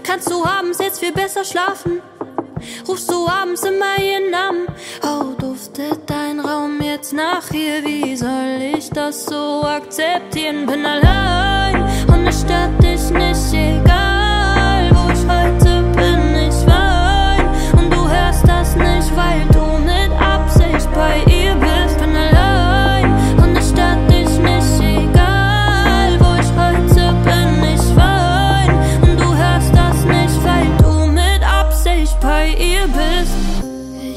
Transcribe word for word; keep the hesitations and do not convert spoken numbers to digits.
Kannst du abends jetzt viel besser schlafen? Rufst du abends immer ihren Namen? Oh, duftet dein Raum jetzt nach hier? Wie soll ich das so akzeptieren? Bin allein und es stört dich nicht, egal.